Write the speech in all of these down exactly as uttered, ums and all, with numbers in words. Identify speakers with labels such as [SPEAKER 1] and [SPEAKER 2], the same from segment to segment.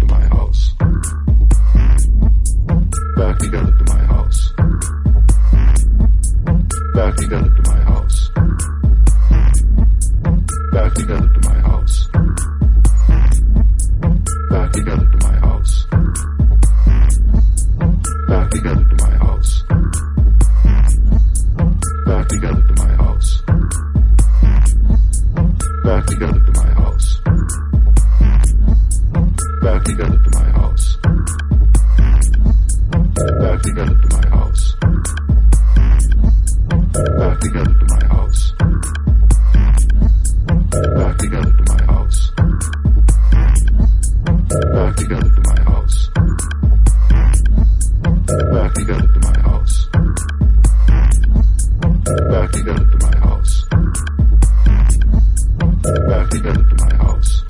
[SPEAKER 1] to my house. Back together to my house. Back together to my house. Back together to my house. Back together to my house. Back together to my house. Back together to my house. Back together to my house. Back together to my house. Back together to my house. Back together to my house. Back together to my house. Back together to my house. Back together to my house. Back together to my house. Back together to my house.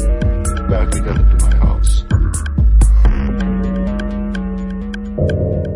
[SPEAKER 2] Back together to my house.